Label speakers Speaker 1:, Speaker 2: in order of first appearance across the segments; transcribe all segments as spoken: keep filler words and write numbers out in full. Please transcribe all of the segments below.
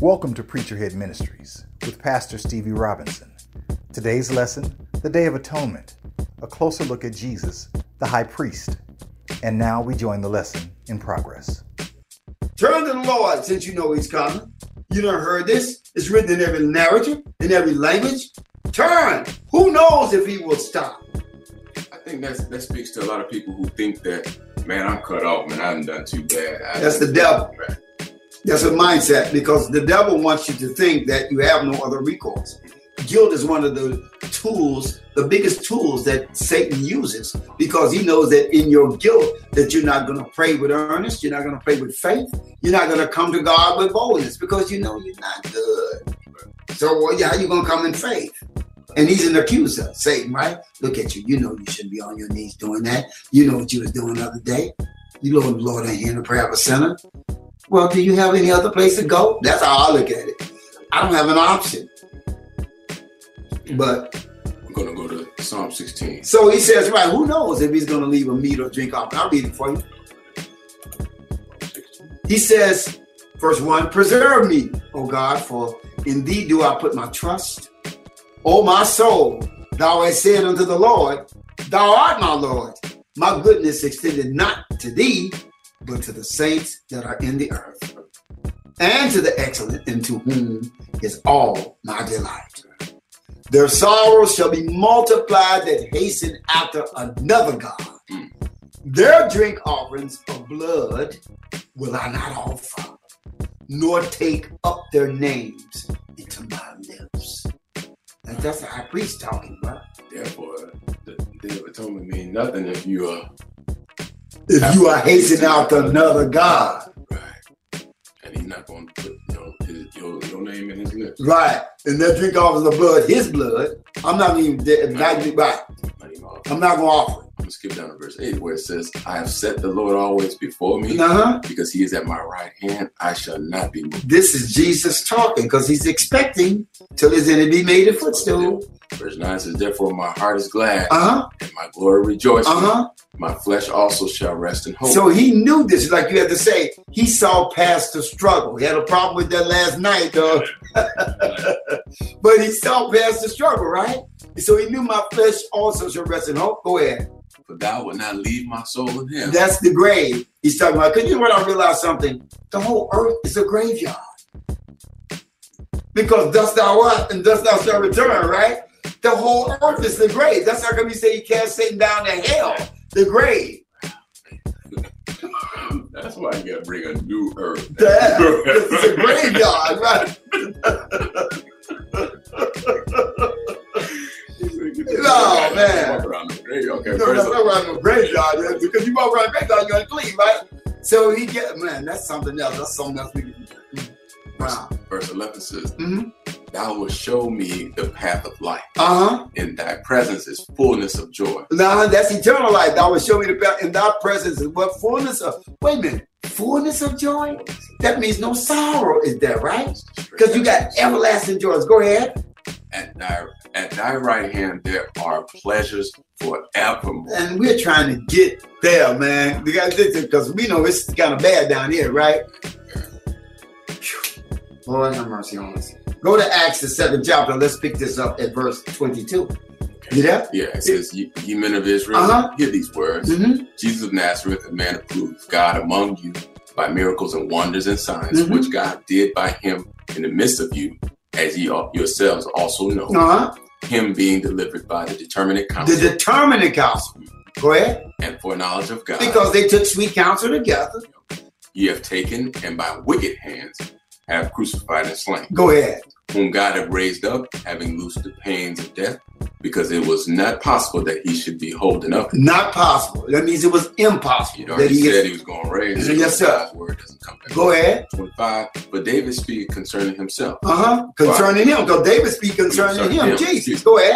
Speaker 1: Welcome to Preacherhead Ministries with Pastor Stevie Robinson. Today's lesson, the Day of Atonement, a closer look at Jesus, the high priest. And now we join the lesson in progress.
Speaker 2: Turn to the Lord since you know he's coming. You done heard this. It's written in every narrative, in every language. Turn. Who knows if he will stop?
Speaker 3: I think that's, that speaks to a lot of people who think that, man, I'm cut off, man, I haven't done too bad. I
Speaker 2: That's the devil. Bad. That's a mindset, because the devil wants you to think that you have no other recourse. Guilt is one of the tools, the biggest tools that Satan uses, because he knows that in your guilt that you're not going to pray with earnest, you're not going to pray with faith, you're not going to come to God with boldness because you know you're not good. So well, how you going to come in faith? And he's an accuser, Satan, right? Look at you. You know you shouldn't be on your knees doing that. You know what you was doing the other day. You know the Lord ain't hearing the prayer of a sinner. Well, do you have any other place to go? That's how I look at it. I don't have an option. But
Speaker 3: I'm going to go to Psalm sixteen.
Speaker 2: So he says, right, who knows if he's going to leave a meat or drink off? I'll read it for you. He says, verse one, preserve me, O God, for in thee do I put my trust. O my soul, thou hast said unto the Lord, thou art my Lord. My goodness extended not to thee, but to the saints that are in the earth, and to the excellent, in to whom is all my delight. Their sorrows shall be multiplied that hasten after another God. Their drink offerings of blood will I not offer, nor take up their names into my lips. And that's the high priest talking about.
Speaker 3: Therefore, the Day of Atonement means nothing if you are
Speaker 2: if you are hastening after another God.
Speaker 3: Right. And he's not going to put you know, his, your, your name in his lips.
Speaker 2: Right. And that drink offers of blood, his blood. I'm not even not, not, right. I'm not going to offer it.
Speaker 3: I'm going to skip down to verse eight where it says, I have set the Lord always before me,
Speaker 2: uh-huh.
Speaker 3: because he is at my right hand. I shall not be moved.
Speaker 2: This is Jesus talking, because he's expecting till his enemy made a footstool.
Speaker 3: Verse nine says, therefore my heart is glad,
Speaker 2: uh-huh.
Speaker 3: and my glory rejoices.
Speaker 2: Uh-huh.
Speaker 3: My flesh also shall rest in hope.
Speaker 2: So he knew this, like you had to say, he saw past the struggle. He had a problem with that last night, though. But he saw past the struggle, right? So he knew my flesh also shall rest in hope. Go ahead.
Speaker 3: For thou wilt not leave my soul in him.
Speaker 2: That's the grave he's talking about. Because you know what, I realized something? The whole earth is a graveyard. Because dust thou art and dust thou shalt return, right? The whole earth is the grave. That's how come you say you cast Satan down to hell. The grave.
Speaker 3: That's why you gotta bring a new earth.
Speaker 2: Yeah, it's a graveyard, right? No, man.
Speaker 3: Walk around the graveyard. Okay,
Speaker 2: no, that's not around the graveyard, because you walk around the graveyard, you're unclean, right? So he get, man, that's something else. That's something else we can do. Wow.
Speaker 3: Verse eleven says,
Speaker 2: mm-hmm.
Speaker 3: thou wilt show me the path of life.
Speaker 2: Uh-huh.
Speaker 3: In thy presence is fullness of joy.
Speaker 2: Nah, that's eternal life. Thou wilt show me the path. In thy presence is what? Fullness of, wait a minute, fullness of joy? That means no sorrow is there, right? Because you got everlasting joys. Go ahead.
Speaker 3: At thy, at thy right hand there are pleasures forevermore.
Speaker 2: And we're trying to get there, man. Because we know it's kind of bad down here, right? Lord have mercy on us. Go to Acts, the seventh chapter. Let's pick this up at verse twenty-two. You there?
Speaker 3: Yeah, it says, ye, ye men of Israel,
Speaker 2: uh-huh.
Speaker 3: hear these words.
Speaker 2: Mm-hmm.
Speaker 3: Jesus of Nazareth, a man approved of God among you by miracles and wonders and signs,
Speaker 2: mm-hmm.
Speaker 3: which God did by him in the midst of you, as ye yourselves also know.
Speaker 2: Uh-huh.
Speaker 3: Him being delivered by the determinate counsel.
Speaker 2: The determinate counsel. Go ahead.
Speaker 3: And foreknowledge of God.
Speaker 2: Because they took sweet counsel together.
Speaker 3: Ye have taken, and by wicked hands have crucified and slain.
Speaker 2: Go ahead.
Speaker 3: Whom God have raised up, having loosed the pains of death, because it was not possible that he should be holding up.
Speaker 2: Not possible. That means it was impossible.
Speaker 3: He'd already
Speaker 2: that he
Speaker 3: said
Speaker 2: is...
Speaker 3: he was going to raise.
Speaker 2: Yes, sir.
Speaker 3: God's word doesn't come back.
Speaker 2: Go ahead.
Speaker 3: twenty-five. But David speak concerning himself.
Speaker 2: Uh-huh. Concerning him. Because David speak concerning, concerning him. him. Jesus. Go ahead.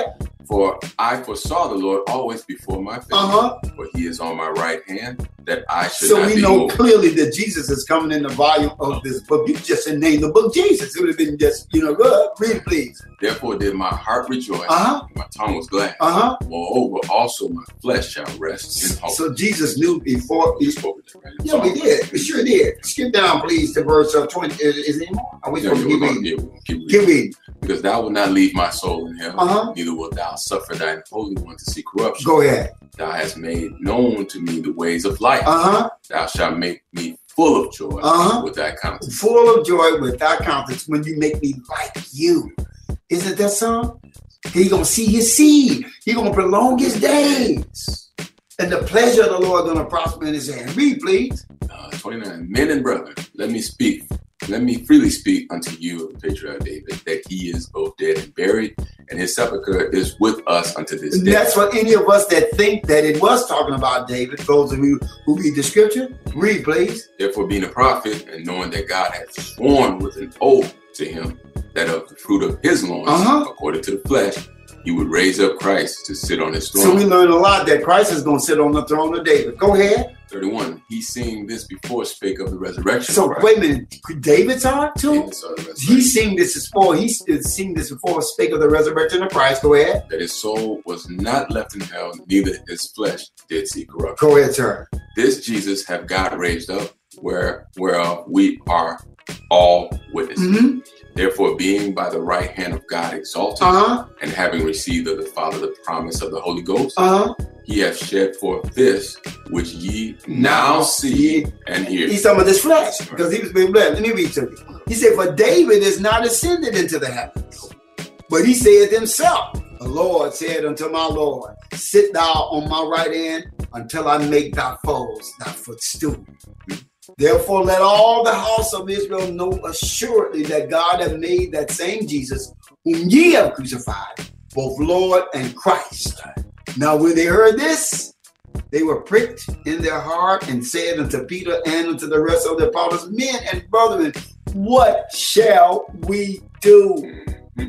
Speaker 3: For I foresaw the Lord always before my face,
Speaker 2: Uh-huh.
Speaker 3: for he is on my right hand, that I should
Speaker 2: So
Speaker 3: not
Speaker 2: we
Speaker 3: be
Speaker 2: know
Speaker 3: moved.
Speaker 2: clearly that Jesus is coming in the volume of this book. You just didn't name the book Jesus. It would have been just, you know, good. Read, please.
Speaker 3: Therefore did my heart rejoice,
Speaker 2: Uh-huh.
Speaker 3: and my tongue was glad.
Speaker 2: Uh-huh.
Speaker 3: Moreover, also my flesh shall rest in hope.
Speaker 2: So Jesus knew before.
Speaker 3: We spoke with that, right?
Speaker 2: Yeah, we did. We sure did. Skip down, please, to verse uh, twenty. Is, is it more? Are we
Speaker 3: Yeah,
Speaker 2: supposed to
Speaker 3: we're
Speaker 2: keep
Speaker 3: gonna-
Speaker 2: reading?
Speaker 3: yeah, we're gonna keep reading.
Speaker 2: Keep reading.
Speaker 3: Because thou wilt not leave my soul in hell,
Speaker 2: Uh-huh.
Speaker 3: neither wilt thou suffer thine holy one to see corruption.
Speaker 2: Go ahead.
Speaker 3: Thou hast made known to me the ways of life.
Speaker 2: Uh-huh.
Speaker 3: Thou shalt make me full of joy
Speaker 2: Uh-huh.
Speaker 3: with thy countenance.
Speaker 2: Full of joy with thy countenance when you make me like you. Isn't that song? He gonna see his seed. He gonna prolong his days. And the pleasure of the Lord gonna prosper in his hand. Read, please.
Speaker 3: Uh, twenty-nine. Men and brethren, let me speak. Let me freely speak unto you of the patriarch David, that he is both dead and buried, and his sepulchre is with us unto this
Speaker 2: And
Speaker 3: day.
Speaker 2: that's for any of us that think that it was talking about David. Those of you who read the scripture, read, please.
Speaker 3: Therefore, being a prophet, and knowing that God hath sworn with an oath to him that of the fruit of his loins,
Speaker 2: Uh-huh.
Speaker 3: according to the flesh, he would raise up Christ to sit on his
Speaker 2: So
Speaker 3: throne.
Speaker 2: we learn a lot that Christ is going to sit on the throne of David. Go ahead.
Speaker 3: thirty-one. He seeing this before spake of the resurrection.
Speaker 2: So
Speaker 3: of Christ.
Speaker 2: wait a minute. David saw it too?
Speaker 3: David saw the resurrection.
Speaker 2: He seen this before. He seen this before spake of the resurrection of Christ. Go ahead.
Speaker 3: That his soul was not left in hell, neither his flesh did see corruption.
Speaker 2: Go ahead, sir.
Speaker 3: This Jesus have God raised up, where whereof we are all witnesses.
Speaker 2: Mm-hmm.
Speaker 3: Therefore, being by the right hand of God exalted,
Speaker 2: Uh-huh.
Speaker 3: and having received of the Father the promise of the Holy Ghost,
Speaker 2: Uh-huh.
Speaker 3: he hath shed forth this which ye now see and hear.
Speaker 2: He's talking about this flesh because he was being blessed. Let me read to you. He said, for David is not ascended into the heavens, but he said himself, the Lord said unto my Lord, sit thou on my right hand until I make thy foes thy footstool. Therefore, let all the house of Israel know assuredly that God hath made that same Jesus, whom ye have crucified, both Lord and Christ. Now, when they heard this, they were pricked in their heart and said unto Peter and unto the rest of the apostles, men and brethren, what shall we do?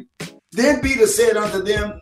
Speaker 2: Then Peter said unto them,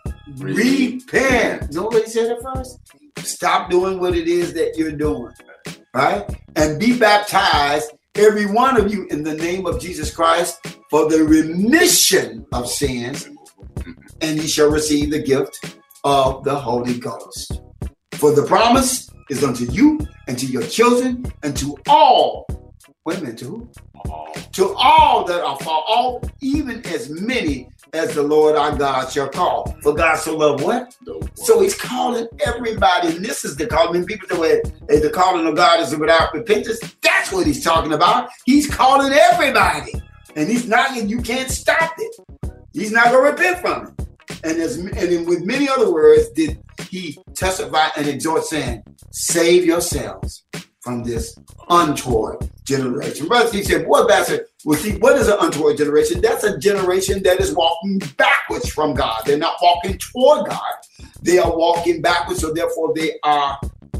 Speaker 2: repent. You know what he said at first? Stop doing what it is that you're doing, right? And be baptized, every one of you, in the name of Jesus Christ for the remission of sins, and ye shall receive the gift of the Holy Ghost. For the promise is unto you and to your children and to all. Wait a minute, to who? To all that are far off, even as many as the Lord our God shall call. For God so loved what? So he's calling everybody. And this is the calling. People say, well, the calling of God is without repentance. That's what he's talking about. He's calling everybody. And he's not, and you can't stop it. He's not going to repent from it. And, as, and with many other words, did he testify and exhort, saying, save yourselves from this untoward generation. Brother Steve said, what bastard? Well, see, what is an untoward generation? That's a generation that is walking backwards from God. They're not walking toward God. They are walking backwards, so therefore they are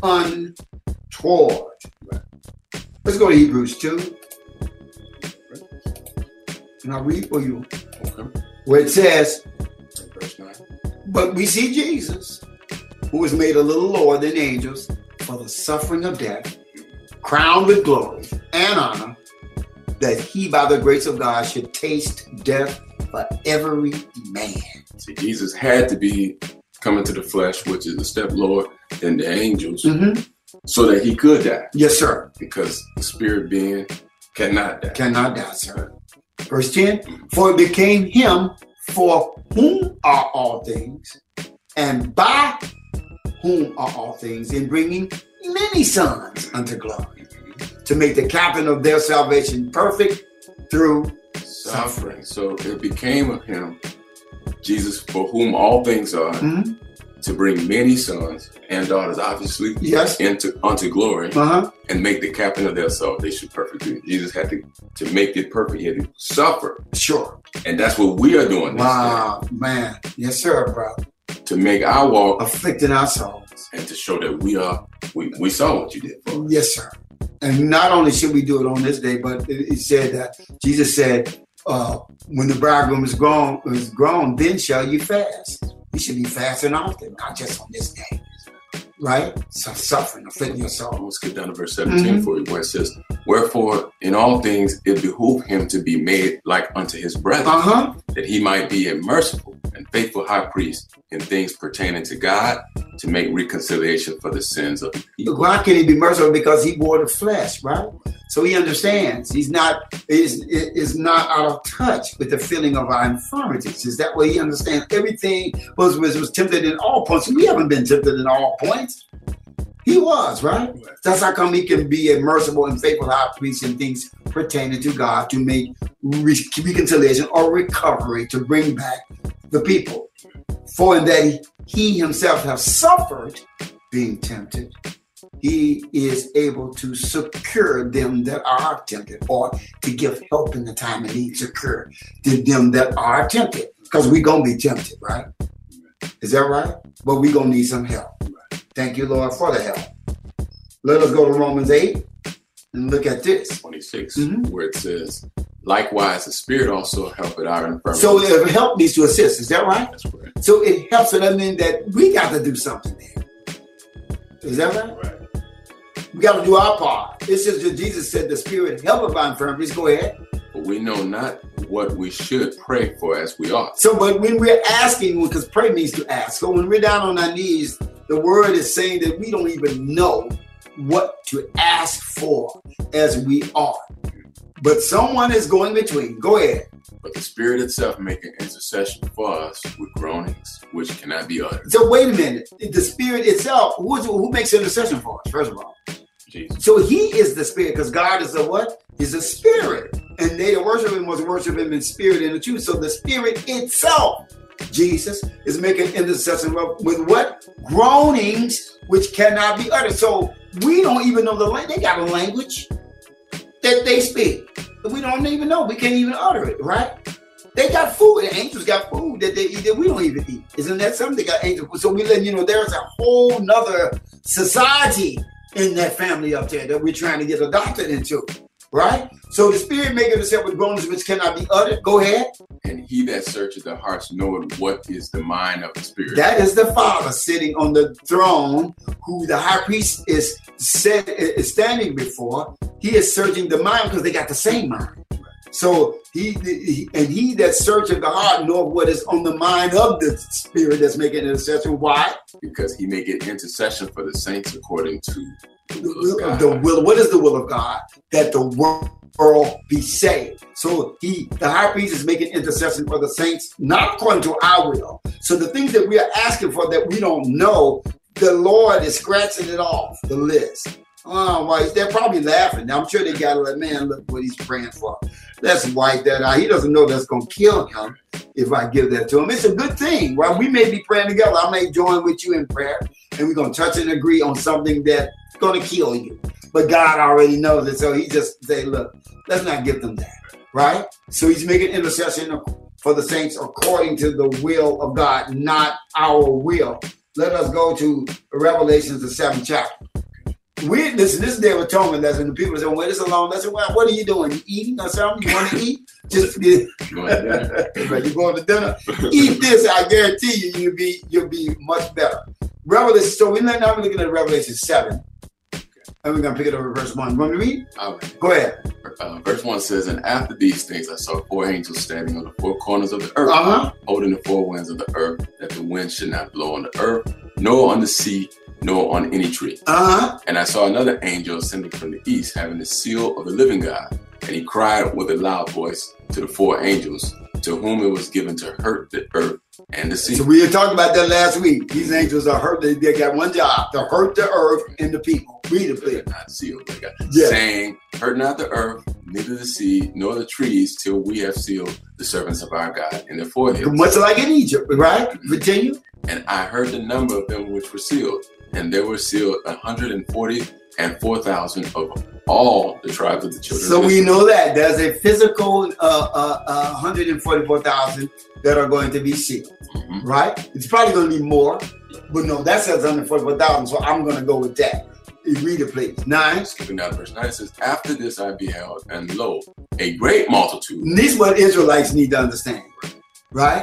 Speaker 2: untoward. Let's go to Hebrews two. And I'll read for you.
Speaker 3: Okay.
Speaker 2: Where it says,
Speaker 3: Verse nine.
Speaker 2: but we see Jesus, who was made a little lower than angels for the suffering of death, crowned with glory and honor, that he by the grace of God should taste death for every man.
Speaker 3: See, Jesus had to be coming to the flesh, which is a step lower than the angels,
Speaker 2: Mm-hmm.
Speaker 3: so that he could die,
Speaker 2: Yes, sir.
Speaker 3: because the spirit being cannot die.
Speaker 2: Cannot die, sir. Verse ten, for it became him for whom are all things, and by whom are all things, in bringing many sons unto glory, to make the captain of their salvation perfect through
Speaker 3: Suffering. So it became of him, Jesus, for whom all things are,
Speaker 2: Mm-hmm.
Speaker 3: to bring many sons and daughters, obviously,
Speaker 2: Yes.
Speaker 3: into unto glory,
Speaker 2: Uh-huh.
Speaker 3: and make the captain of their salvation perfect. Jesus had to, to make it perfect, he had to suffer.
Speaker 2: Sure.
Speaker 3: And that's what we are doing this
Speaker 2: Wow, man. Yes, sir, brother.
Speaker 3: day, to make our walk
Speaker 2: Afflicting our souls.
Speaker 3: and to show that we are, we, we saw what you did for us.
Speaker 2: Yes, sir. And not only should we do it on this day, but it, it said that Jesus said, uh, when the bridegroom is grown, is grown, then shall you fast. You should be fasting often, not just on this day. Right? So suffering, afflicting your soul.
Speaker 3: We'll skip down to verse seventeen
Speaker 2: Mm-hmm.
Speaker 3: for you, where it says, "Wherefore, in all things it behooved him to be made like unto his brethren,
Speaker 2: Uh-huh.
Speaker 3: that he might be a merciful and faithful high priest in things pertaining to God, to make reconciliation for the sins of the people."
Speaker 2: Why can he be merciful? Because he bore the flesh, right? So he understands. He's not is is not out of touch with the feeling of our infirmities. Is that way he understands everything was, was was tempted in all points. We haven't been tempted in all points. He was, right? That's how come he can be a merciful and faithful high priest in things pertaining to God, to make re- reconciliation or recovery, to bring back the people. For in that he, he himself has suffered being tempted, he is able to secure them that are tempted, or to give help in the time of need, secure to them that are tempted. Because we're going to be tempted, right? Is that right? But we're going to need some help. Thank you, Lord, for the help. Let us go to Romans eight and look at this.
Speaker 3: twenty-six,
Speaker 2: Mhm.
Speaker 3: where it says, "Likewise, the Spirit also helpeth our infirmities."
Speaker 2: So if help needs to assist, is that right?
Speaker 3: That's correct.
Speaker 2: So it helps, so that means that we got to do something there. Is that right?
Speaker 3: Right.
Speaker 2: We got to do our part. It says that Jesus said the Spirit helpeth our infirmities. Go ahead.
Speaker 3: But we know not what we should pray for as we ought.
Speaker 2: So, but when we're asking, because pray means to ask. So when we're down on our knees, the word is saying that we don't even know what to ask for as we ought. But someone is going between. Go ahead.
Speaker 3: But the Spirit itself making intercession for us with groanings which cannot be uttered.
Speaker 2: So wait a minute. The Spirit itself, who, is, who makes intercession for us, first of all?
Speaker 3: Jesus.
Speaker 2: So he is the Spirit, because God is a what? He's a Spirit. And they that worship him must worship him in spirit and in truth. So the Spirit itself, Jesus, is making intercession with what? Groanings which cannot be uttered. So we don't even know the language. They got a language that they speak. But we don't even know. We can't even utter it, right? They got food. The angels got food that they eat that we don't even eat. Isn't that something? They got angels. So we let you know there's a whole nother society in that family up there that we're trying to get adopted into, right? So the Spirit maketh itself with groanings which cannot be uttered. Go ahead.
Speaker 3: And he that searcheth the hearts knoweth what is the mind of the Spirit.
Speaker 2: That is the Father sitting on the throne, who the high priest is, set, is standing before. He is searching the mind because they got the same mind. So he, he and he that searcheth the heart knoweth what is on the mind of the Spirit that's making intercession. Why?
Speaker 3: Because he maketh intercession for the saints according to the
Speaker 2: The
Speaker 3: will
Speaker 2: will
Speaker 3: of
Speaker 2: of
Speaker 3: God.
Speaker 2: the will. What is the will of God? That the world be saved. So he, the high priest, is making intercession for the saints, not according to our will. So the things that we are asking for that we don't know, the Lord is scratching it off the list. Oh, why? They're probably laughing. I'm sure they got to like, man, look what he's praying for. Let's wipe that out. He doesn't know that's going to kill him if I give that to him. It's a good thing. Well, we may be praying together. I may join with you in prayer, and we're going to touch and agree on something that's going to kill you. But God already knows it. So he just say, look, let's not give them that. Right? So he's making intercession for the saints according to the will of God, not our will. Let us go to Revelations, the seventh chapter. We listen, this is their atonement lesson. The people say, well, it's a long lesson. Well, what are you doing? You eating or something? You want to eat? Just get
Speaker 3: Going to dinner.
Speaker 2: you're going to dinner. Eat this, I guarantee you, you'll be you'll be much better. Revelation. So we're now looking at Revelation seven. And we're gonna pick it up at verse one. You want me to read?
Speaker 3: All right.
Speaker 2: Go ahead.
Speaker 3: Uh, verse one says, "And after these things I saw four angels standing on the four corners of the earth,
Speaker 2: Uh-huh.
Speaker 3: holding the four winds of the earth, that the wind should not blow on the earth, nor on the sea, nor on any tree.
Speaker 2: Uh-huh.
Speaker 3: And I saw another angel ascending from the east, having the seal of the living God. And he cried with a loud voice to the four angels, to whom it was given to hurt the earth and the sea."
Speaker 2: So we were talking about that last week. These angels are hurt. They, they got one job, to hurt the earth and the people. Read it, please.
Speaker 3: Not sealed, they got,
Speaker 2: Yeah.
Speaker 3: saying, "Hurt not the earth, neither the sea, nor the trees, till we have sealed the servants of our God in their foreheads."
Speaker 2: Much like in Egypt, right? Continue.
Speaker 3: And I heard the number of them which were sealed, and there were sealed a hundred and forty and four thousand of all the tribes of the children
Speaker 2: So
Speaker 3: of
Speaker 2: we
Speaker 3: Israel.
Speaker 2: know that there's a physical uh, uh, uh, one hundred forty-four thousand that are going to be sealed,
Speaker 3: Mhm.
Speaker 2: right? It's probably going to be more, but no, that says one hundred forty-four thousand, so I'm going to go with that. You read it, please. Nine.
Speaker 3: Skipping down to verse nine, it says, "After this I beheld, and lo, a great multitude."
Speaker 2: And this is what Israelites need to understand, right?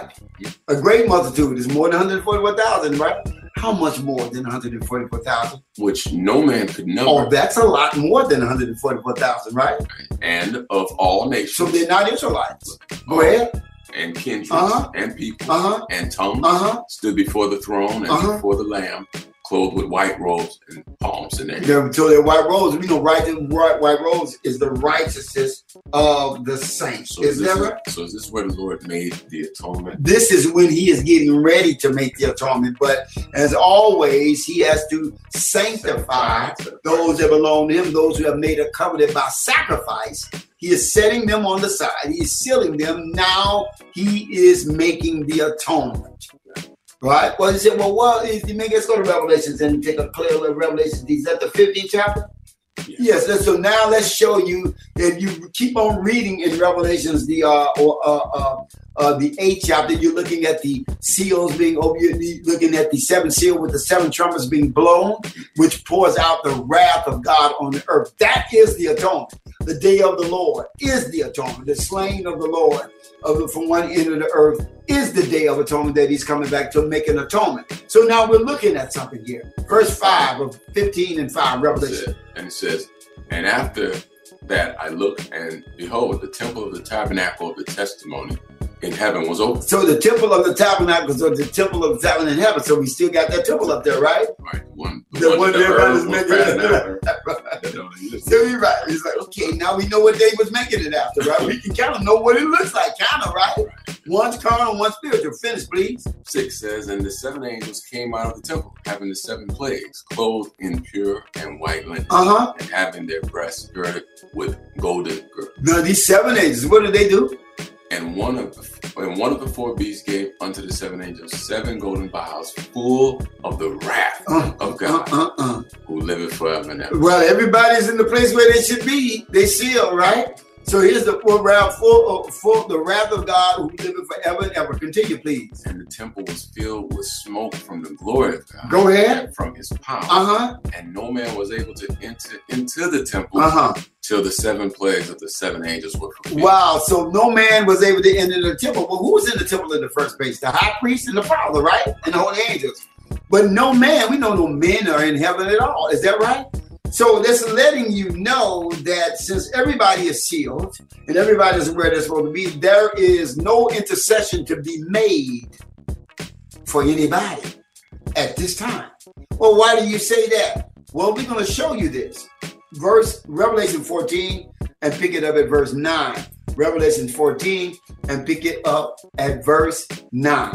Speaker 2: A great multitude is more than one hundred forty-four thousand, right? How much more than one hundred forty-four thousand?
Speaker 3: Which no man could number.
Speaker 2: Oh, that's a lot more than one hundred forty-four thousand, right?
Speaker 3: And of all nations.
Speaker 2: So they're not Israelites. Go ahead.
Speaker 3: And kindreds
Speaker 2: uh-huh.
Speaker 3: and people
Speaker 2: uh-huh.
Speaker 3: and tongues
Speaker 2: uh-huh.
Speaker 3: stood before the throne and
Speaker 2: uh-huh.
Speaker 3: before the Lamb, clothed with white robes and palms in their hands.
Speaker 2: They're, so they're white robes. We know right, white, white robes is the righteousness of the saints.
Speaker 3: So
Speaker 2: is
Speaker 3: this
Speaker 2: that
Speaker 3: is,
Speaker 2: right?
Speaker 3: So is this where the Lord made the atonement?
Speaker 2: This is when he is getting ready to make the atonement. But as always, he has to sanctify those that belong to him, those who have made a covenant by sacrifice. He is setting them on the side. He is sealing them. Now he is making the atonement. Right? Well, he said, well, well, let's go to Revelations and take a clear look at Revelations. Is that the fifteenth chapter? Yes. yes. So now let's show you, if you keep on reading in Revelations, the uh, or uh, uh, uh, the eighth chapter, you're looking at the seals being opened. You're looking at the seventh seal with the seven trumpets being blown, which pours out the wrath of God on the earth. That is the atonement. The day of the Lord is the atonement. The slaying of the Lord of the, from one end of the earth is the day of atonement that he's coming back to make an atonement. So now we're looking at something here. Verse five of fifteen and five, Revelation.
Speaker 3: And it says, and after that I looked, and behold, the temple of the tabernacle of the testimony in heaven was open.
Speaker 2: So the temple of the tabernacle is the temple of the tabernacle in heaven. So we still got that temple up there, right?
Speaker 3: Right. One, the,
Speaker 2: the
Speaker 3: one,
Speaker 2: one
Speaker 3: that
Speaker 2: everybody's making
Speaker 3: it.
Speaker 2: So you're right. He's like, okay, now we know what day was making it after, right? We can kind of know what it looks like, kind of, right? One's carnal, one's spiritual. Finish, please.
Speaker 3: Six says, and the seven angels came out of the temple, having the seven plagues, clothed in pure and white linen,
Speaker 2: uh-huh.
Speaker 3: and having their breasts girded with golden girdles.
Speaker 2: Now these seven angels, what did they do?
Speaker 3: And one of the and one of the four beasts gave unto the seven angels seven golden vials full of the wrath uh, of God, uh, uh, uh. who liveth forever and ever.
Speaker 2: Well, everybody's in the place where they should be. They seal, right? So here's the full wrath, full of full, the wrath of God who liveth forever and ever. Continue, please.
Speaker 3: And the temple was filled with smoke from the glory of God.
Speaker 2: Go ahead.
Speaker 3: From his power.
Speaker 2: Uh-huh.
Speaker 3: And no man was able to enter into the temple
Speaker 2: uh-huh.
Speaker 3: till the seven plagues of the seven angels were fulfilled.
Speaker 2: Wow. So no man was able to enter the temple. Well, who was in the temple in the first place? The high priest and the Father, right? And the holy angels. But no man, we know no men are in heaven at all. Is that right? So that's letting you know that since everybody is sealed and everybody is where they're supposed to be, there is no intercession to be made for anybody at this time. Well, why do you say that? Well, we're going to show you this. Verse Revelation fourteen and pick it up at verse nine. Revelation fourteen and pick it up at verse nine.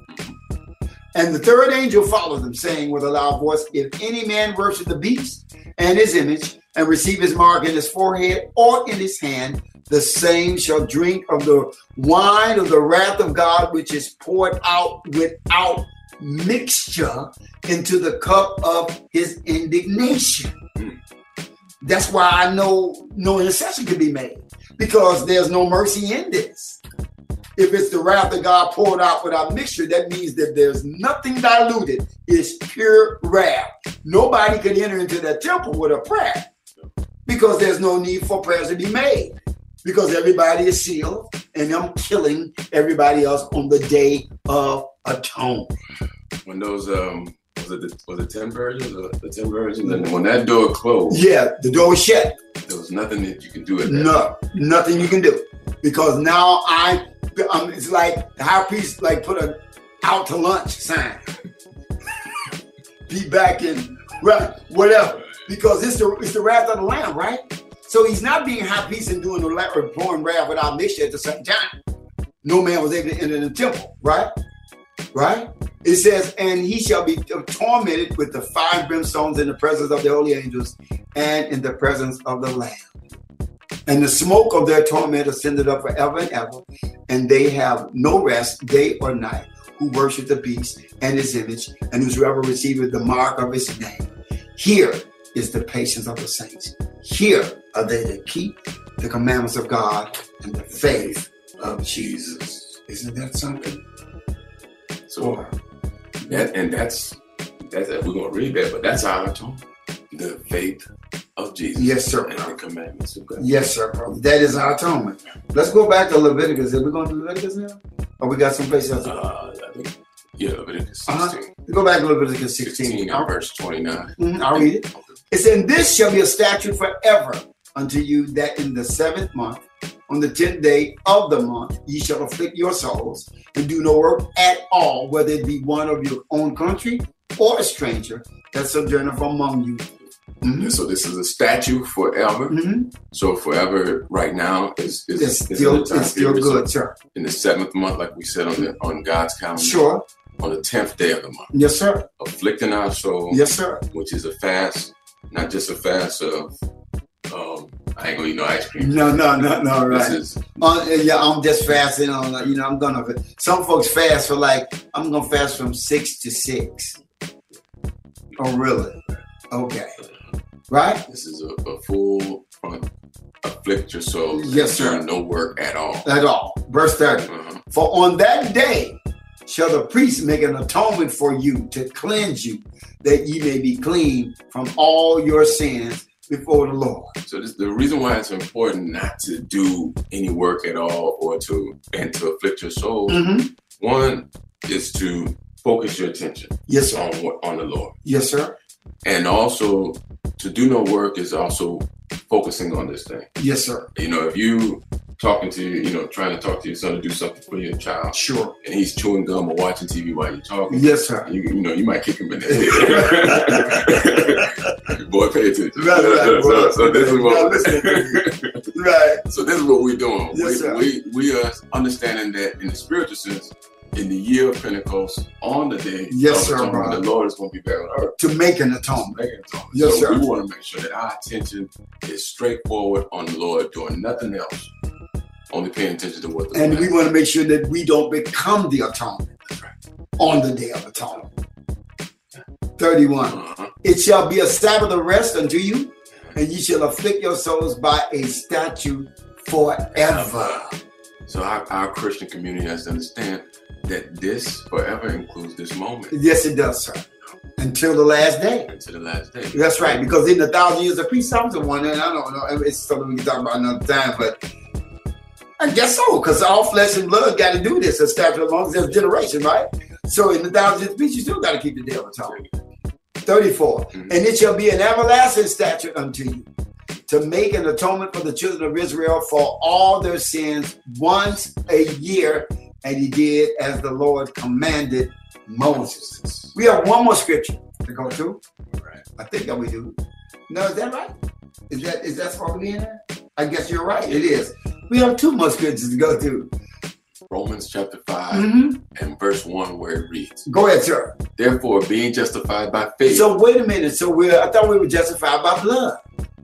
Speaker 2: And the third angel followed them, saying with a loud voice, if any man worship the beast and his image, and receive his mark in his forehead or in his hand, the same shall drink of the wine of the wrath of God, which is poured out without mixture into the cup of his indignation. That's why I know no intercession can be made, because there's no mercy in this. If it's the wrath of God poured out without mixture, that means that there's nothing diluted. It's pure wrath. Nobody could enter into that temple with a prayer, because there's no need for prayers to be made, because everybody is sealed and I'm killing everybody else on the day of atonement.
Speaker 3: When those, um, was it the, was it ten virgins or the ten virgins? And when that door closed,
Speaker 2: yeah, the door was shut.
Speaker 3: There was nothing that you could do at that
Speaker 2: No,
Speaker 3: time.
Speaker 2: Nothing you can do, because now I, um, it's like the high priest like put a out to lunch sign. Be back in, right, whatever, because it's the it's the wrath of the Lamb, right? So he's not being high priest and doing the or pouring wrath without mixture at the same time. No man was able to enter the temple, right? Right? It says, and he shall be tormented with the fire brimstones in the presence of the holy angels and in the presence of the Lamb. And the smoke of their torment ascended up forever and ever, and they have no rest day or night, who worship the beast and his image, and whosoever receiveth the mark of his name. Here is the patience of the saints. Here are they that keep the commandments of God and the faith of Jesus. Isn't that something?
Speaker 3: So that, and that's, that's we're going to read that, but that's our atonement. The faith of Jesus.
Speaker 2: Yes, sir.
Speaker 3: And the commandments of God.
Speaker 2: Yes, sir, brother. That is our atonement. Let's go back to Leviticus. Are we going to Leviticus now? Oh, we got some places else.
Speaker 3: Uh, I think, yeah, Leviticus
Speaker 2: Uh-huh.
Speaker 3: sixteen.
Speaker 2: Go back to Leviticus sixteen.
Speaker 3: sixteen and verse twenty-nine.
Speaker 2: Mm-hmm, I'll read it. It said, "And this shall be a statute forever unto you, that in the seventh month, on the tenth day of the month, ye shall afflict your souls, and do no work at all, whether it be one of your own country or a stranger that sojourneth among you." Mm-hmm.
Speaker 3: So this is a statute forever.
Speaker 2: Mm-hmm.
Speaker 3: So forever right now is is,
Speaker 2: It's
Speaker 3: is
Speaker 2: still,
Speaker 3: in the time
Speaker 2: it's still
Speaker 3: period.
Speaker 2: good,
Speaker 3: So
Speaker 2: sir.
Speaker 3: in the seventh month, like we said on the on God's calendar,
Speaker 2: Sure.
Speaker 3: on the tenth day of the month,
Speaker 2: Yes, sir.
Speaker 3: afflicting our soul,
Speaker 2: Yes, sir.
Speaker 3: which is a fast, not just a fast of um, I ain't gonna eat no ice cream.
Speaker 2: No, no, no, no,
Speaker 3: This
Speaker 2: right.
Speaker 3: is
Speaker 2: Uh, yeah, I'm just fasting on, uh, you know, I'm gonna, some folks fast for like, I'm gonna fast from six to six. Oh, really? Okay. Right?
Speaker 3: this is a, a full front afflict your soul.
Speaker 2: Yes, sir.
Speaker 3: No work at all.
Speaker 2: At all. Verse thirty.
Speaker 3: Uh-huh.
Speaker 2: For on that day shall the priest make an atonement for you to cleanse you, that ye may be clean from all your sins before the Lord.
Speaker 3: So this, the reason why it's important not to do any work at all or to and to afflict your soul,
Speaker 2: Mm-hmm.
Speaker 3: one is to focus your attention
Speaker 2: Yes, sir.
Speaker 3: on what on the Lord.
Speaker 2: Yes, sir.
Speaker 3: And also to do no work is also focusing on this thing.
Speaker 2: Yes, sir.
Speaker 3: You know, if you talking to, you know, trying to talk to your son to do something for your child
Speaker 2: Sure.
Speaker 3: and he's chewing gum or watching T V while you're talking,
Speaker 2: Yes, sir.
Speaker 3: you, you know, you might kick him in the head. Boy, pay attention.
Speaker 2: Right, right,
Speaker 3: so,
Speaker 2: boy.
Speaker 3: so this is
Speaker 2: You gotta listen
Speaker 3: what
Speaker 2: Right.
Speaker 3: so this is what we're doing.
Speaker 2: Yes,
Speaker 3: we,
Speaker 2: sir.
Speaker 3: we we are understanding that in the spiritual sense, in the year of Pentecost, on the day
Speaker 2: Yes,
Speaker 3: of
Speaker 2: sir,
Speaker 3: atonement,
Speaker 2: brother.
Speaker 3: the Lord is going to be back on earth.
Speaker 2: To make an atonement.
Speaker 3: Making atonement.
Speaker 2: Yes,
Speaker 3: so
Speaker 2: sir.
Speaker 3: we want to make sure that our attention is straightforward on the Lord, doing nothing else, only paying attention to what the
Speaker 2: And
Speaker 3: Lord
Speaker 2: we
Speaker 3: has.
Speaker 2: want to make sure that we don't become the atonement on the day of atonement. thirty-one.
Speaker 3: Uh-huh.
Speaker 2: It shall be a Sabbath of rest unto you, and ye shall afflict your souls by a statute forever.
Speaker 3: So our, our Christian community has to understand that this forever includes this moment
Speaker 2: Yes, it does, sir. Until the last day.
Speaker 3: until the last day.
Speaker 2: That's right, because in the thousand years of peace, I was the one, and I don't know, it's something we can talk about another time, but I guess so, because all flesh and blood got to do this, establish amongst their generation, right? So in the thousand years of peace, you still got to keep the day of atonement. thirty-four.
Speaker 3: Mhm.
Speaker 2: And it shall be an everlasting statute unto you, to make an atonement for the children of Israel for all their sins once a year. And he did as the Lord commanded Moses. We have one more scripture to go to.
Speaker 3: Right.
Speaker 2: I think that we do. No, is that right? Is that is that supposed to be in there? I guess you're right. It is. We have two more scriptures to go to.
Speaker 3: Romans chapter five
Speaker 2: Mm-hmm.
Speaker 3: and verse one, where it reads,
Speaker 2: Go ahead, sir.
Speaker 3: "Therefore, being justified by faith."
Speaker 2: So wait a minute. So we're I thought we were justified by blood.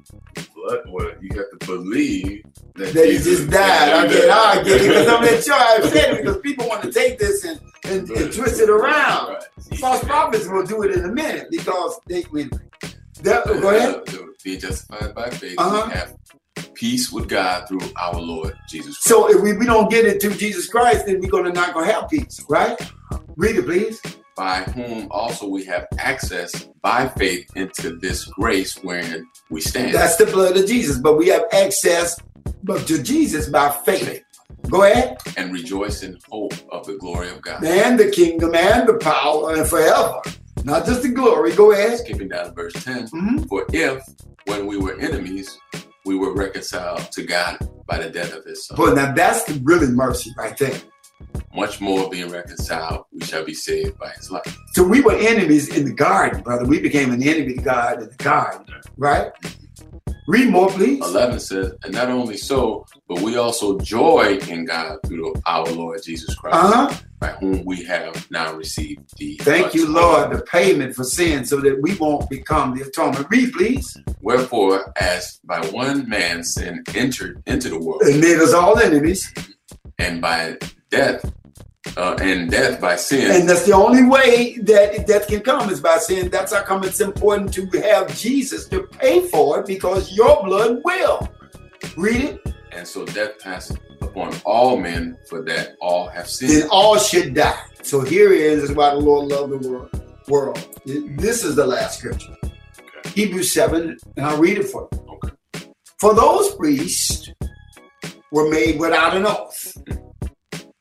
Speaker 3: But well, you have to believe that,
Speaker 2: That he
Speaker 3: Jesus-
Speaker 2: just died. I get it. I get it. Because I'm not sure I said it because people want to take this and, and, and twist it around.
Speaker 3: Right.
Speaker 2: False prophets will do it in a minute because they win. That, go ahead.
Speaker 3: Uh, Being justified by faith,
Speaker 2: Uh-huh.
Speaker 3: we have peace with God through our Lord Jesus Christ.
Speaker 2: So if we, we don't get it through Jesus Christ, then we're gonna not gonna have peace, right? Read it, please.
Speaker 3: By whom also we have access by faith into this grace wherein we stand.
Speaker 2: That's the blood of Jesus, but we have access but to Jesus by faith. Go ahead.
Speaker 3: And rejoice in hope of the glory of God.
Speaker 2: And the kingdom and the power and forever. Not just the glory. Go ahead.
Speaker 3: Skipping down to verse ten.
Speaker 2: Mhm.
Speaker 3: For if, when we were enemies, we were reconciled to God by the death of his son,
Speaker 2: But now that's the really mercy right there.
Speaker 3: much more being reconciled, we shall be saved by his life.
Speaker 2: So we were enemies in the garden, brother. We became an enemy to God in the garden, right? Read more, please.
Speaker 3: eleven says, and not only so, but we also joy in God through our Lord Jesus Christ,
Speaker 2: Uh-huh.
Speaker 3: by whom we have now received the
Speaker 2: Thank you,
Speaker 3: much
Speaker 2: Lord,
Speaker 3: more.
Speaker 2: the payment for sin so that we won't become the atonement. Read, please.
Speaker 3: Wherefore, as by one man sin entered into the world,
Speaker 2: And made us all enemies.
Speaker 3: and by death, uh, and death by sin,
Speaker 2: And that's the only way that death can come is by sin. That's how come it's important to have Jesus to pay for it because your blood will. Read it.
Speaker 3: and so death passed upon all men, for that all have
Speaker 2: Then
Speaker 3: sinned.
Speaker 2: all should die. So here is, is why the Lord loved the world. world. This is the last scripture.
Speaker 3: Okay.
Speaker 2: Hebrews seven, and I'll read it for you.
Speaker 3: Okay.
Speaker 2: For those priests were made without an oath,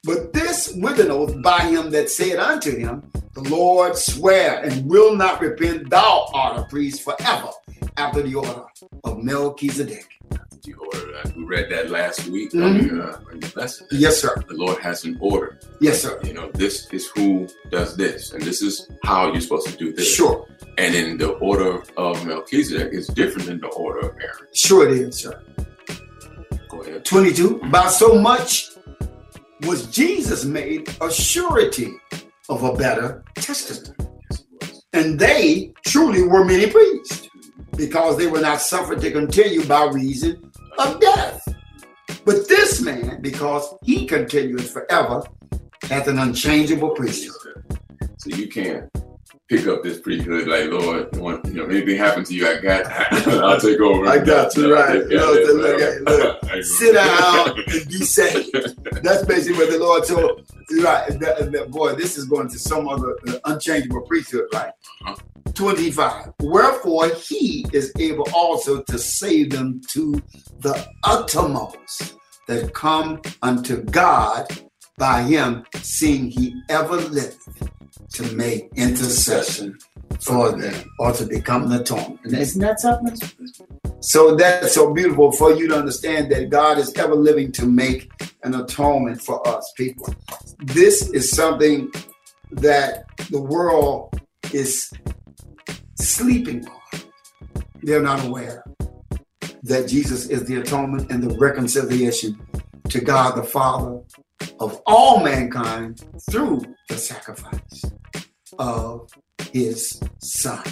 Speaker 2: But this with an oath by him that said unto him, the Lord swear and will not repent, thou art a priest forever after the order of Melchizedek.
Speaker 3: The order, uh, we read that last week
Speaker 2: Mm-hmm.
Speaker 3: on, uh, on the lesson.
Speaker 2: Yes, sir.
Speaker 3: The Lord has an order.
Speaker 2: Yes, sir.
Speaker 3: You know, this is who does this, and this is how you're supposed to do this.
Speaker 2: Sure.
Speaker 3: And in the order of Melchizedek is different than the order of Aaron.
Speaker 2: Sure it is, sir.
Speaker 3: Go ahead.
Speaker 2: twenty-two. By so much was Jesus made a surety of a better testament.
Speaker 3: Yes, it was.
Speaker 2: And they truly were many priests, because they were not suffered to continue by reason of death. But this man, because he continueth forever, hath an unchangeable priesthood.
Speaker 3: So you can't pick up this priesthood like, Lord, you want, you know, anything happen to you, I got, I'll take over.
Speaker 2: I got you, right.
Speaker 3: I'll take care of
Speaker 2: Look,
Speaker 3: this.
Speaker 2: look, look. Sit down and be saved. That's basically what the Lord told. Right, that, that, boy, this is going to some other uh, unchangeable priesthood, right?
Speaker 3: Uh-huh.
Speaker 2: twenty-five. Wherefore he is able also to save them to the uttermost that come unto God by him, seeing he ever liveth to make intercession for them, or to become the atonement. And isn't that something? So that's so beautiful for you to understand that God is ever living to make an atonement for us people. This is something that the world is sleeping on. They're not aware that Jesus is the atonement and the reconciliation to God the Father of all mankind through the sacrifice of his Son.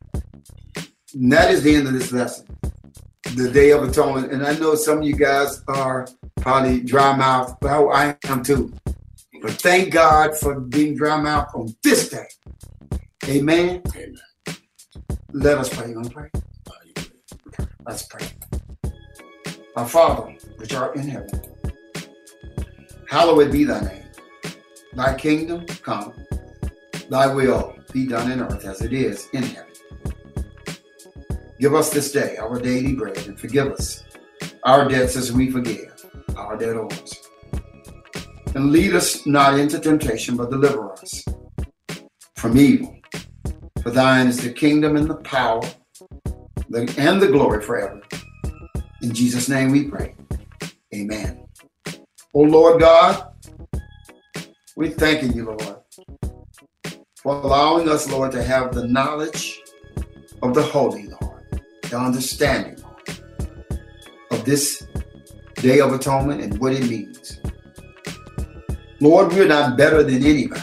Speaker 2: And that is the end of this lesson, the Day of Atonement. And I know some of you guys are probably dry mouthed, but I am too. But thank God for being dry mouthed on this day. Amen.
Speaker 3: Amen.
Speaker 2: Let us pray. You want to pray? Let's pray. Our Father, which art in heaven, hallowed be thy name. Thy kingdom come. Thy will be done in earth as it is in heaven. Give us this day our daily bread, and forgive us our debts as we forgive our debtors. And lead us not into temptation, but deliver us from evil. For thine is the kingdom and the power and the glory forever. In Jesus' name we pray. Amen. Oh Lord God, we're thanking you, Lord, for allowing us, Lord, to have the knowledge of the Holy, Lord, the understanding, Lord, of this Day of Atonement and what it means. Lord, we're not better than anybody.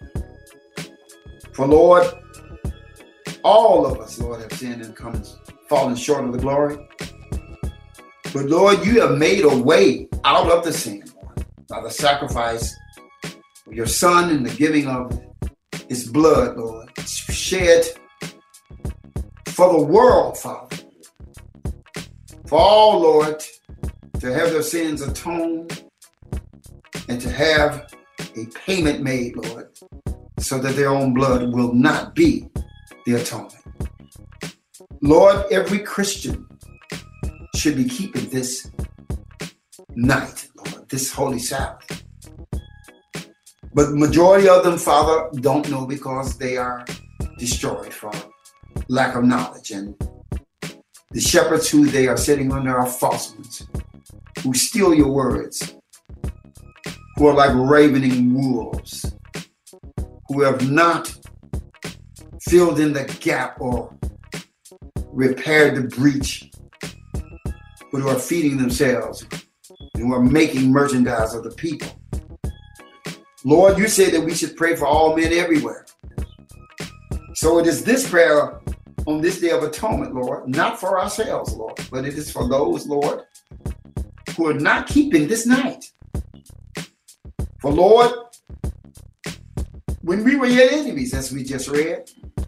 Speaker 2: For Lord, all of us, Lord, have sinned and come fallen short of the glory. But Lord, you have made a way out of the sin, Lord, by the sacrifice of your Son and the giving of his blood, Lord, shed for the world, Father. For all, Lord, to have their sins atoned and to have a payment made, Lord, so that their own blood will not be the atonement. Lord, every Christian should be keeping this night, Lord, this holy Sabbath. But the majority of them, Father, don't know because they are destroyed for lack of knowledge. And the shepherds who they are sitting under are false ones, who steal your words, who are like ravening wolves, who have not filled in the gap or repaired the breach, but who are feeding themselves and who are making merchandise of the people. Lord, you say that we should pray for all men everywhere. So it is this prayer on this Day of Atonement, Lord, not for ourselves, Lord, but it is for those, Lord, who are not keeping this night. For Lord, when we were your enemies, as we just read,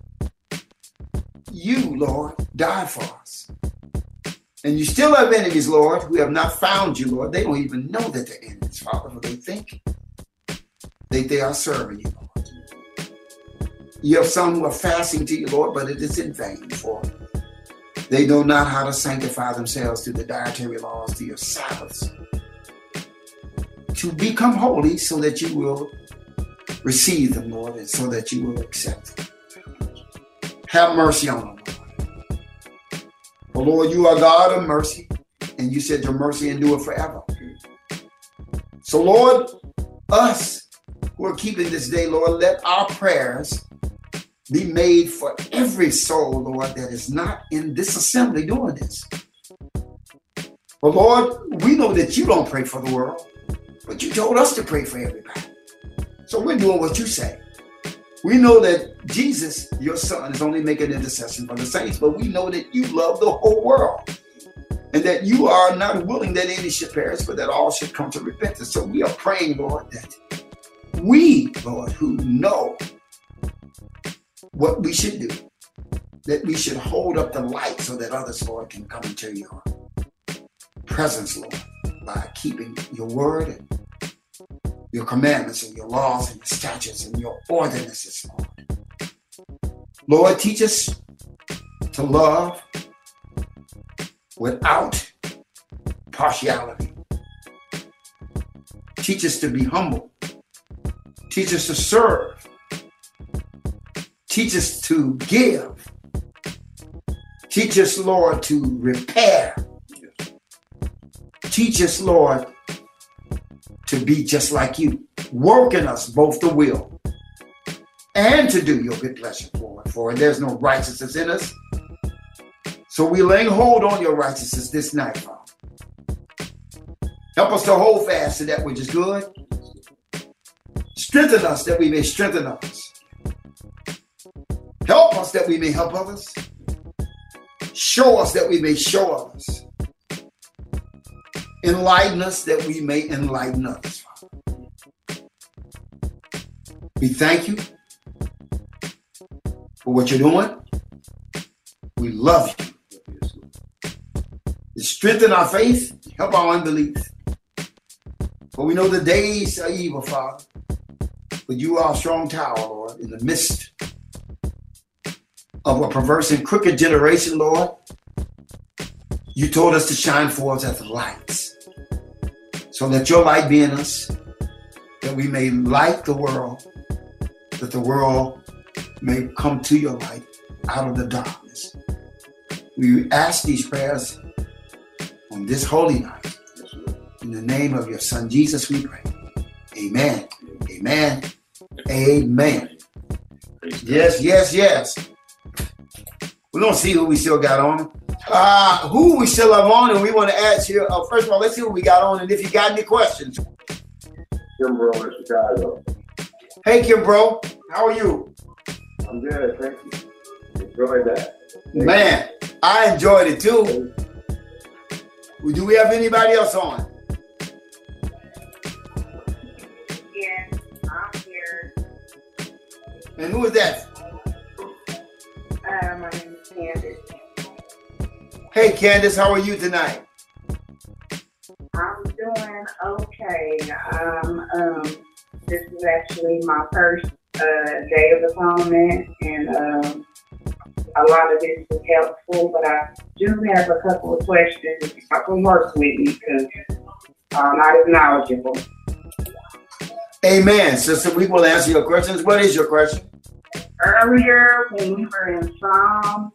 Speaker 2: you, Lord, died for us. And you still have enemies, Lord, who have not found you, Lord. They don't even know that they're enemies, Father, for they think they, they are serving you, Lord. You have some who are fasting to you, Lord, but it is in vain, for they know not how to sanctify themselves through the dietary laws, to your Sabbaths, to become holy so that you will receive them, Lord, and so that you will accept them. Have mercy on them, Lord. For Lord, you are God of mercy, and you said your mercy endure forever. So Lord, us who are keeping this day, Lord, let our prayers be made for every soul, Lord, that is not in this assembly doing this. But Lord, we know that you don't pray for the world, but you told us to pray for everybody. So we're doing what you say. We know that Jesus, your son, is only making intercession for the saints, but we know that you love the whole world and that you are not willing that any should perish, but that all should come to repentance. So we are praying, Lord, that we, Lord, who know what we should do, that we should hold up the light so that others, Lord, can come into your presence, Lord, by keeping your word and your commandments and your laws and your statutes and your ordinances, Lord. Lord, teach us to love without partiality. Teach us to be humble. Teach us to serve. Teach us to give. Teach us, Lord, to repair. Teach us, Lord, to be just like you. Work in us both the will and to do your good pleasure, Lord. For there's no righteousness in us. So we lay hold on your righteousness this night, Father. Help us to hold fast to that which is good. Strengthen us that we may strengthen others. Help us that we may help others. Show us that we may show others. Enlighten us that we may enlighten others, Father. We thank you for what you're doing. We love you. You strengthen our faith, help our unbelief. For we know the days are evil, Father. But you are a strong tower, Lord, in the midst of a perverse and crooked generation, Lord. You told us to shine forth as lights. So let your light be in us, that we may light the world, that the world may come to your light out of the darkness. We ask these prayers on this holy night. In the name of your son, Jesus, we pray. Amen. Amen. Amen. Yes, yes, yes. We're going to see who we still got on. Uh, who we still have on, and we want to ask you. Uh, first of all, let's see what we got on, and if you got any questions.
Speaker 4: Kim Bro in Chicago.
Speaker 2: Hey, Kim Bro, how are you?
Speaker 4: I'm good, thank you. Enjoyed that. Thank
Speaker 2: Man, you. I enjoyed it too. Do we have anybody else on?
Speaker 5: Yes, I'm here.
Speaker 2: And who is that?
Speaker 5: Uh, my name is Candace.
Speaker 2: Hey, Candace, how are you tonight?
Speaker 5: I'm doing okay. Um, um, this is actually my first uh, day of atonement, and um, a lot of this was helpful, but I do have a couple of questions if I can work with me because I'm not as knowledgeable.
Speaker 2: Amen. So, so we will answer your questions. What is your question?
Speaker 5: Earlier, when we were in Psalm,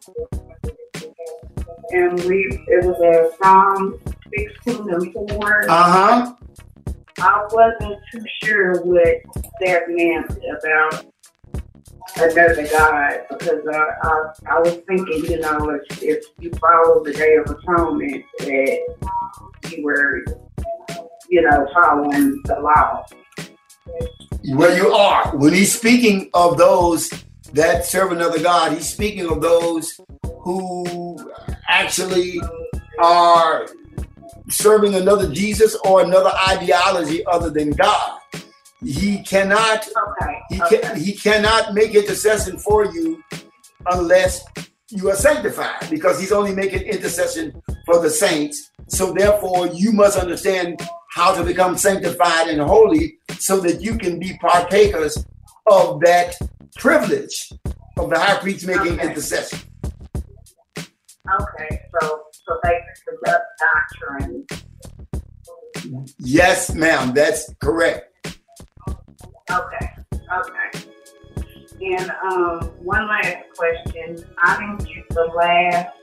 Speaker 5: and we it was a Psalm sixteen and four.
Speaker 2: Uh-huh.
Speaker 5: I wasn't too sure what that meant about another God because I, I, I was thinking, you know, if, if you follow the Day of Atonement, that you were, you know, following the law.
Speaker 2: Well, you are. When he's speaking of those that serve another God, he's speaking of those who actually are serving another Jesus or another ideology other than God. He cannot
Speaker 5: Okay.
Speaker 2: he
Speaker 5: okay.
Speaker 2: can he cannot make intercession for you unless you are sanctified, because he's only making intercession for the saints. So therefore you must understand how to become sanctified and holy so that you can be partakers of that privilege of the high priest making
Speaker 5: Okay.
Speaker 2: intercession.
Speaker 5: Okay, so so basically that doctrine
Speaker 2: Yes, ma'am. That's correct.
Speaker 5: Okay. Okay. And um, one last question. I didn't get the last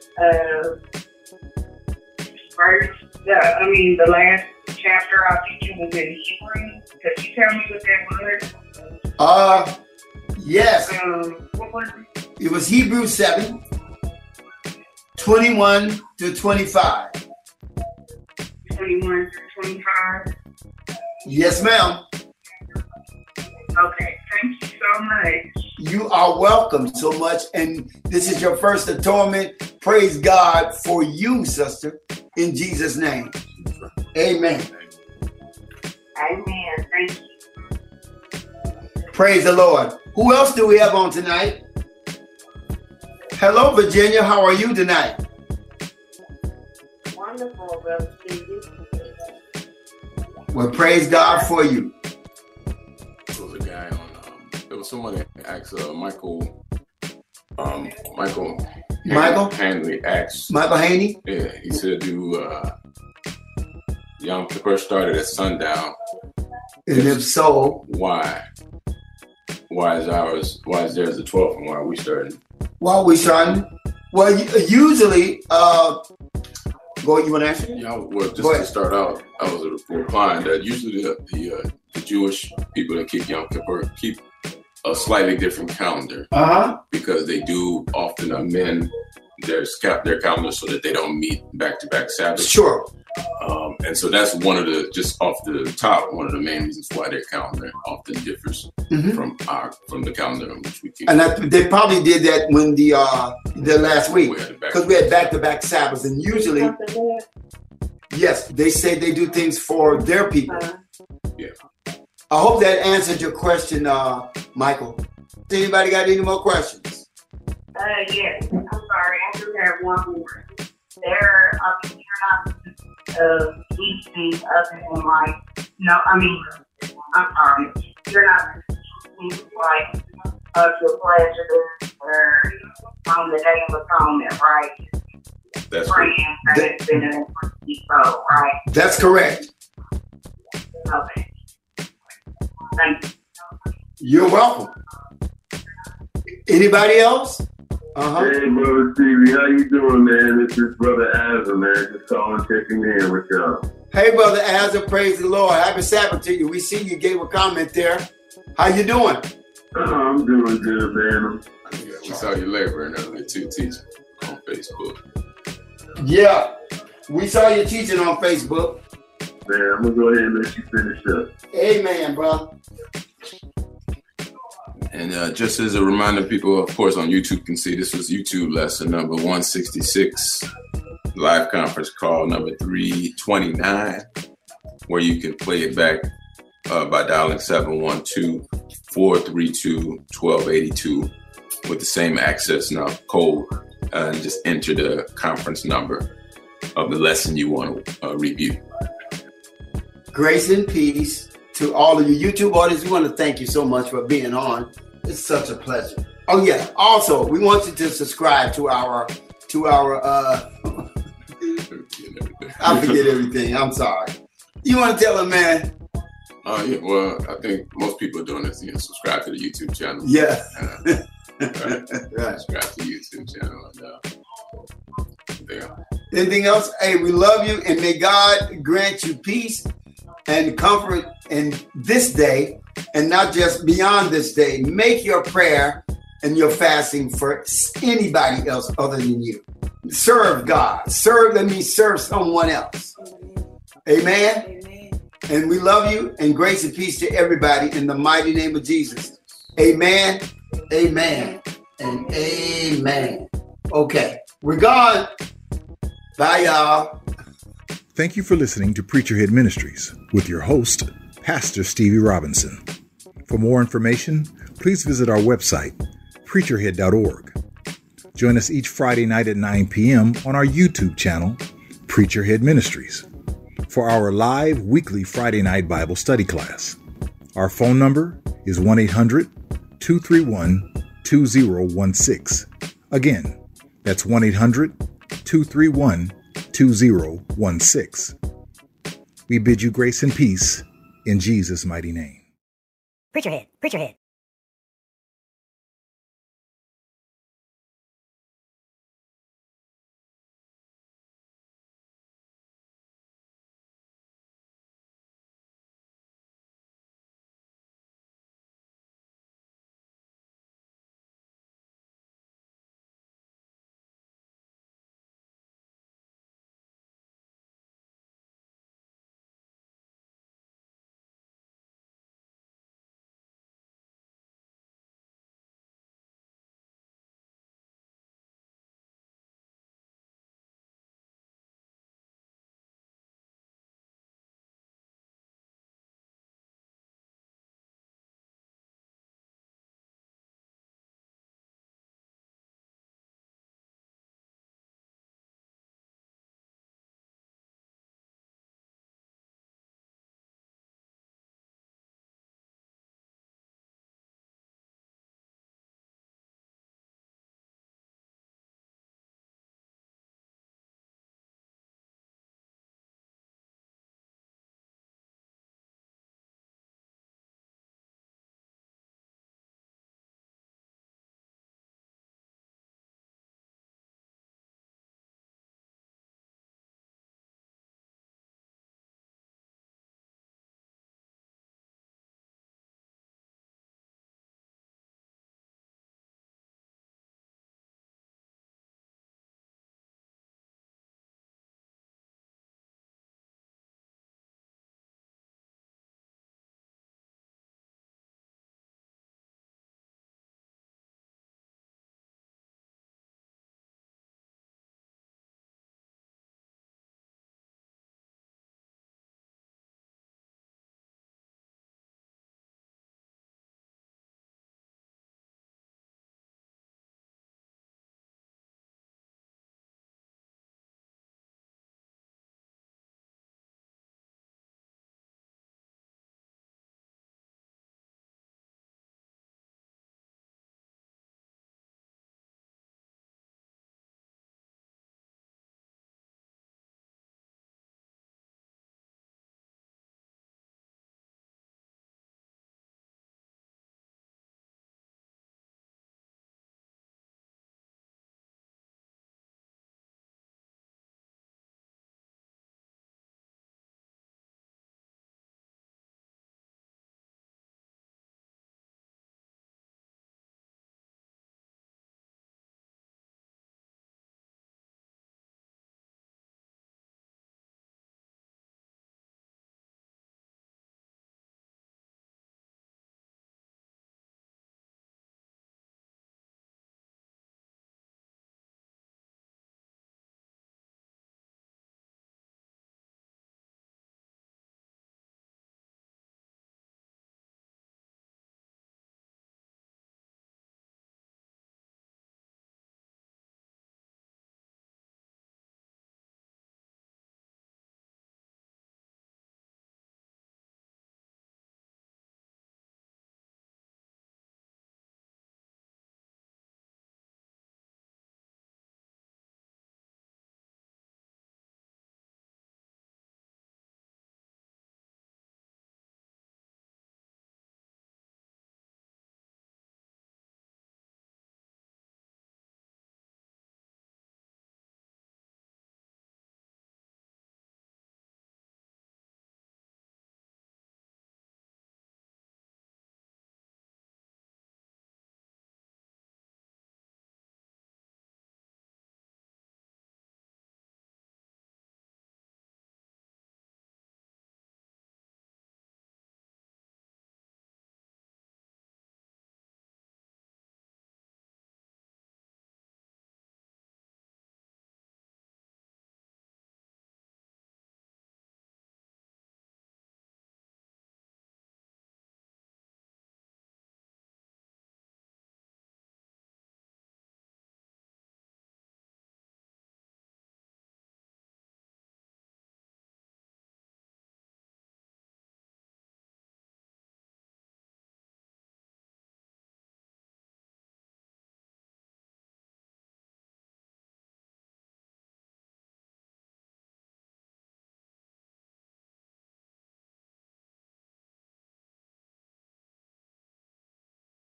Speaker 5: uh, verse. The, I mean, the last chapter I think it was in Hebrew. Could you tell me what that was?
Speaker 2: Uh, yes.
Speaker 5: Um, what was it?
Speaker 2: It was Hebrews seven, twenty-one to twenty-five.
Speaker 5: twenty-one to twenty-five.
Speaker 2: Yes, ma'am.
Speaker 5: Okay. Thank you so much.
Speaker 2: You are welcome so much. And this is your first atonement. Praise God for you, sister, in Jesus' name. Amen.
Speaker 5: Amen. Thank you.
Speaker 2: Praise the Lord. Who else do we have on tonight? Hello, Virginia. How are you tonight?
Speaker 5: Wonderful, Brother Stevie.
Speaker 2: Well, praise God for you.
Speaker 3: There was a guy on, um, there was someone that asked uh, Michael, um, Michael,
Speaker 2: Michael?
Speaker 3: Hanley asked,
Speaker 2: Michael Haney?
Speaker 3: yeah, he said, do uh, Yom Kippur started at sundown.
Speaker 2: And if so,
Speaker 3: Why? Why is ours, why is theirs the twelfth and why are we starting?
Speaker 2: while we starting, well, usually, uh, go, you want to answer?
Speaker 3: Yeah, well, just
Speaker 2: Go
Speaker 3: to
Speaker 2: ahead.
Speaker 3: start out, I was replying that usually the the, uh, the Jewish people that keep Yom Kippur keep a slightly different calendar
Speaker 2: Uh-huh.
Speaker 3: because they do often amend their sca- their calendar so that they don't meet back to back Sabbaths.
Speaker 2: Sure.
Speaker 3: Um, and so that's one of the just off the top, one of the main reasons why their calendar often differs
Speaker 2: Mhm.
Speaker 3: from our from the calendar in which we keep.
Speaker 2: And that, they probably did that when the uh the last week,
Speaker 3: We had it back-
Speaker 2: because we had back-to-back Sabbaths, and usually, yes, they say they do things for their people.
Speaker 3: Yeah.
Speaker 2: I hope that answered your question, uh, Michael. Anybody got any more questions?
Speaker 5: Uh, yes. I'm sorry. I do have one more. There, I mean, you're not uh, eating other than like, no, I mean, I'm sorry. You're not eating like of your pleasure or on the Day of Atonement, right?
Speaker 3: That's
Speaker 5: Praying
Speaker 3: correct.
Speaker 5: that it's been an so, right?
Speaker 2: That's correct.
Speaker 5: Okay. Thank you.
Speaker 2: You're welcome. Anybody else? Uh-huh.
Speaker 4: Hey, Brother Stevie, how you doing, man? This is Brother Azza, man. Just calling, checking in with y'all.
Speaker 2: Hey, Brother Azza, praise the Lord. Happy Sabbath to you. We see you gave a comment there. How you doing?
Speaker 4: Oh, I'm doing good, man.
Speaker 3: Yeah, we saw you laboring earlier too, teaching on Facebook.
Speaker 2: Yeah, we saw you teaching on Facebook.
Speaker 4: Man, I'm going to go ahead and let you finish up.
Speaker 2: Amen, brother.
Speaker 3: And uh, just as a reminder, people, of course, on YouTube can see this was YouTube lesson number one sixty-six, live conference call number three twenty-nine, where you can play it back uh, by dialing seven one two, four three two, one two eight two with the same access now code, uh, and just enter the conference number of the lesson you want to uh, review.
Speaker 2: Grace and peace to all of you YouTube audience. We want to thank you so much for being on. It's such a pleasure. Oh yeah. Also, we want you to subscribe to our to our. uh I forget everything. I'm sorry. You want to tell them, man?
Speaker 3: Uh, yeah, well, I think most people are doing this. You know, subscribe to the YouTube channel.
Speaker 2: Yeah.
Speaker 3: Uh, right.
Speaker 2: Right.
Speaker 3: Subscribe to the YouTube channel. And, uh, there.
Speaker 2: Anything else? Hey, we love you, and may God grant you peace and comfort in this day, and not just beyond this day. Make your prayer and your fasting for anybody else other than you. Serve God. Serve, that means serve someone else. Amen. Amen. And we love you, and grace and peace to everybody in the mighty name of Jesus. Amen. Amen. And amen. Okay, we're gone. Bye, y'all.
Speaker 1: Thank you for listening to Preacher Head Ministries with your host, Pastor Stevie Robinson. For more information, please visit our website, preacher head dot org. Join us each Friday night at nine p.m. on our YouTube channel, Preacher Head Ministries, for our live weekly Friday night Bible study class. Our phone number is one eight hundred, two three one, two zero one six. Again, that's one eight hundred, two three one, two zero one six. We bid you grace and peace in Jesus' mighty name.
Speaker 6: Preacher head, preacher head.